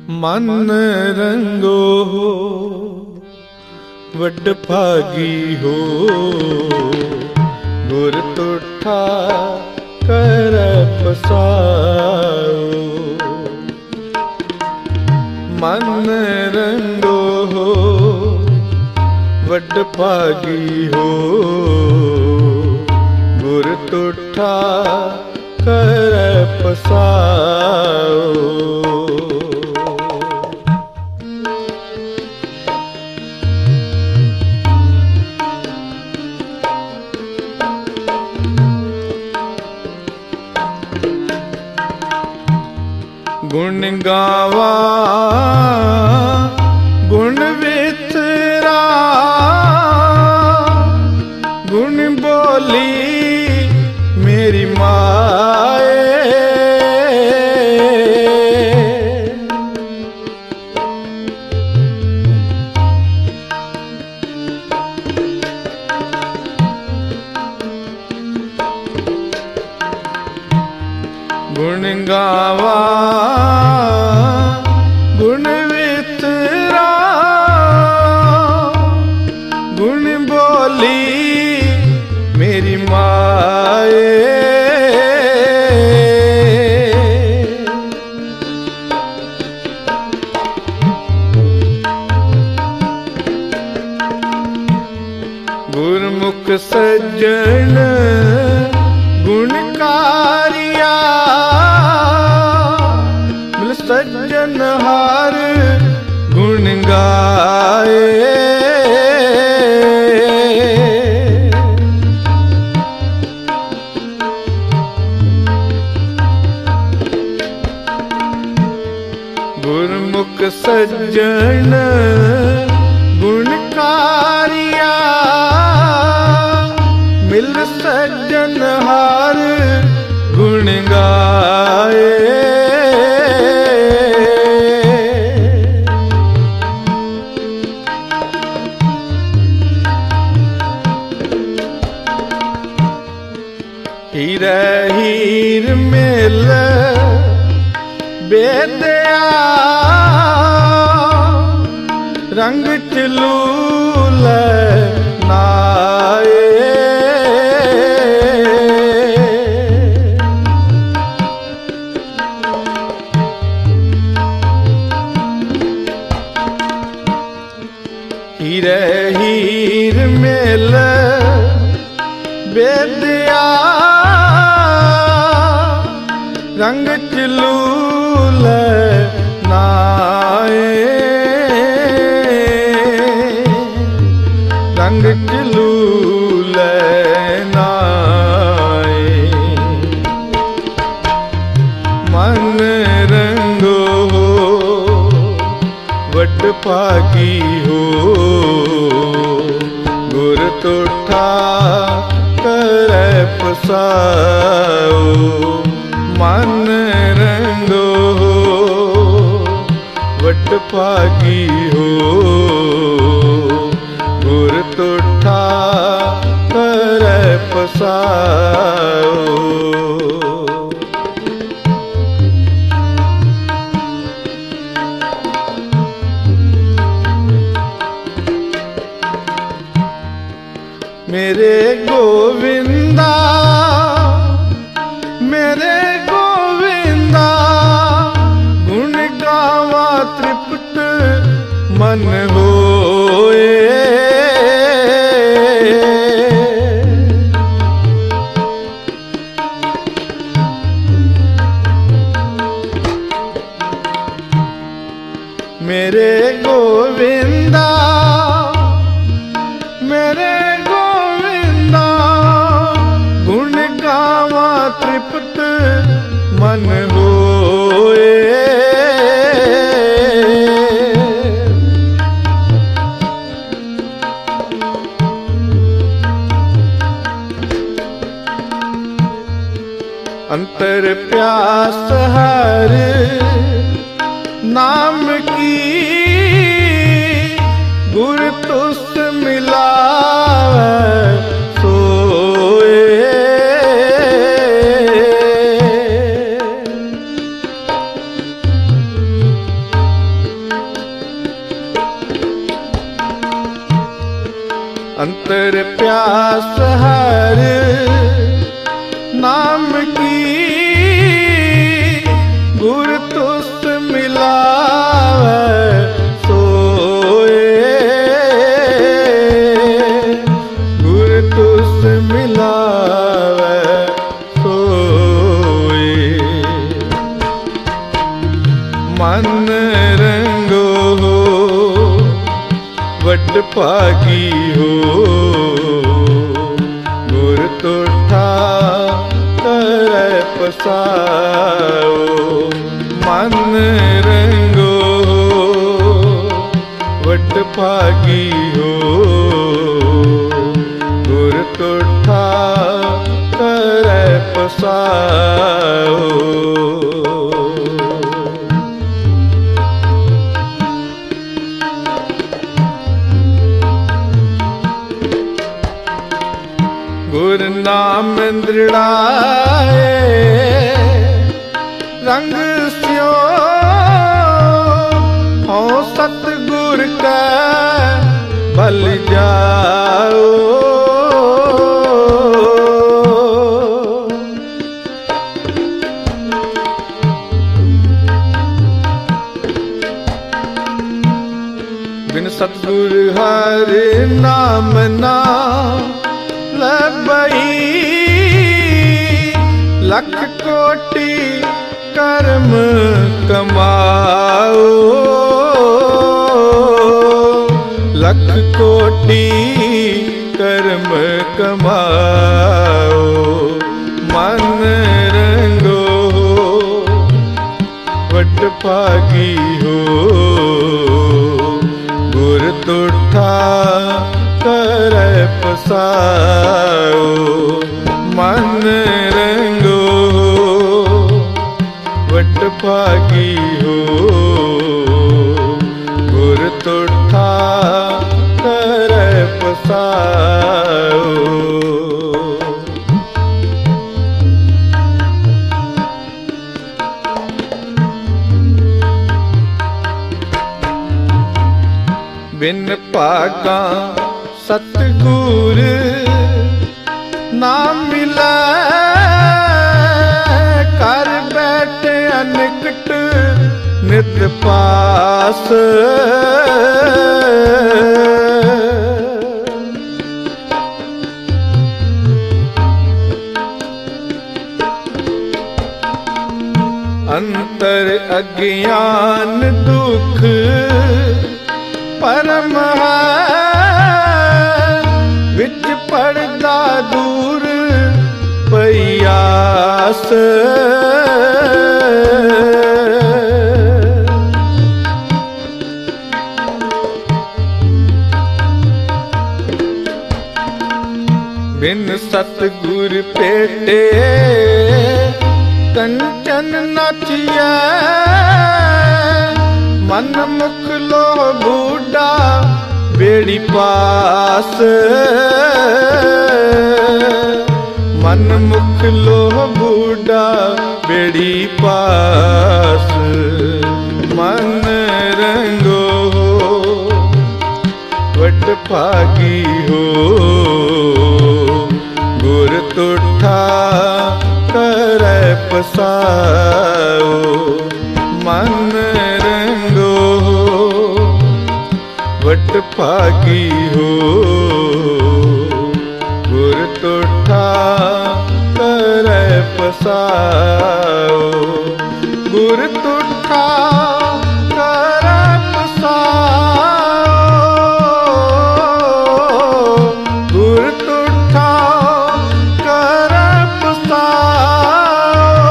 मन रंगो हो वड भागी हो, गुर तुठा कर पसाओ। मन रंगो हो वड भागी हो, गुर तुठा कर पसाओ। गुण गावा गुण वितरा, गुण बोली मेरी माए। गुण गावा गुण वितरा, गुण बोली मेरी माए। गुरमुख सज्जन गुणकारिया, मिल सज्जन हार गुण गाए। गुरमुख सज्जन गुणकारिया, मिल सज्जन हार गुण गाए। हीरा हीर मेल बेदया, रंग चलूल नाए। हीरे हीर मेल बेदया, रंग चलूल नाए। रंग चलूल नाए। मन रंगो हो वड भागी हो, गुर तुठा कर पसाओ। मन रंगो हो वड भागी हो, गुर तुठा कर पसाओ। मेरे गोविंदा मेरे गोविंदा, गुण गावा तृप्त मन होए। मेरे गोविंदा मेरे गोविंदा, गुण गावा तृप्त मन होए। अंतर प्यास हर नाम की, अंतर प्यास हर नाम की, गुर तुस मिलावे सोए, गुर तुस मिलावे सोए। मन रंगो वड भागी हो, गुर तुठा करे पसाओ। मन रंगो वड भागी हो, गुर तुठा करे पसाओ। गुर नाम दृढ़ाए रंग स्यो, हो सतगुर का बल जाओ। बिन सतगुर हर नाम ना लबई, लख कोटि कर्म कमाओ। लख कोटि कर्म कमाओ। मन रंगो वड भागी हो, गुर तुठा करे पसाओ। मन रंगो वड भागी हो, गुर तुठा करे पसाओ। बिन भागा सतगुर ना मिला, कर बैठे अनिकट नित पास। अंतर अज्ञान दुख परम है, विच पड़दा दूर पयास। बिन सतगुर पेटे कंचन नचिया, मन मुख लो बूढ़ा बेड़ी पास। मन मुख लो बूढ़ा बेड़ी पास। मन रंगो वड भागी हो, गुर तुठा करे पसाओ। मन रंगो वड भागी हो, गुर तुठा करे पसाओ। गुर तुठा करे पसाओ। गुर तुठा करे पसाओ।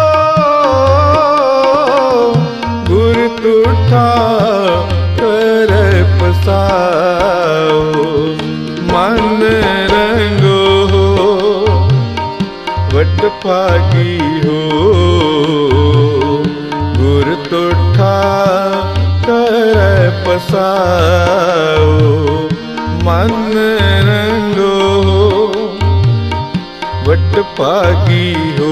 गुर तुठा करे पसाओ। मन रंगो वड भागी हो, गुर तुठा करे पसाओ। मन रंगो वड भागी हो,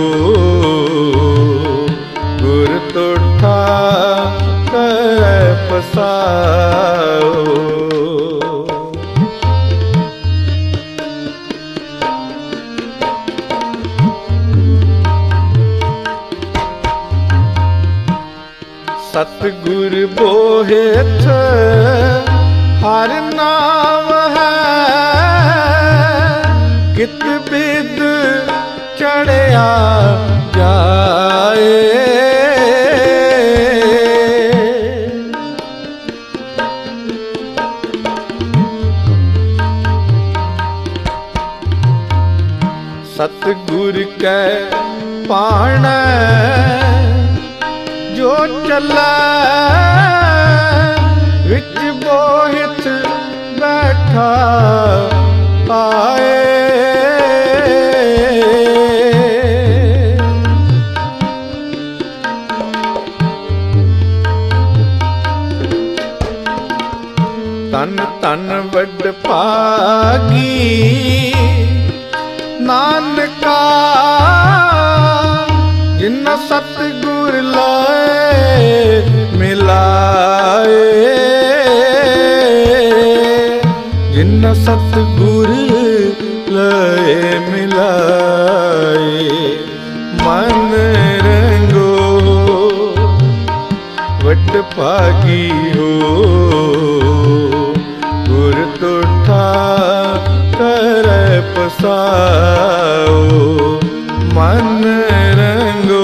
गुर तुठा करे पसाओ। सतगुर बोहिथ हर नाम है, कित बिद चढ़िया जाए। सतगुर कै पाण जो चलै, विच बोहिथ बैठा आए। तन तन वड भागी नानका, जिन सतगुर लाए मिलाए। जिन सतगुर लाए मिलाए, मन रंगो वड भागी हो। गुर तुठा करे पसाओ, मन रंगो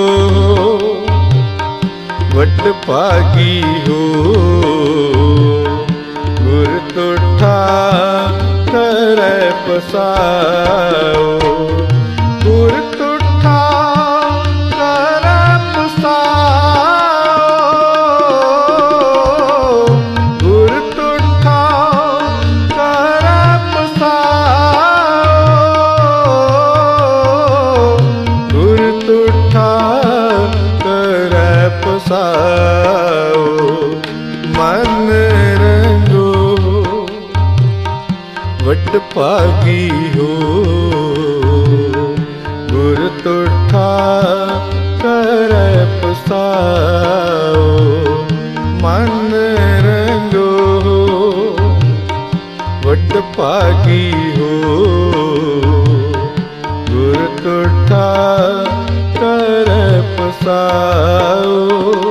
वड भागी हो। गुर तुठा करे पसाओ, गुर तुठा करे पसाओ। गुर तुठा करे पसाओ, गुर तुठा करे पसाओ, मन रंगो वड भागी हो। गुर तुठा करे पसाओ, मन रंगो वड भागी हो। गुर तुठा करे पसाओ।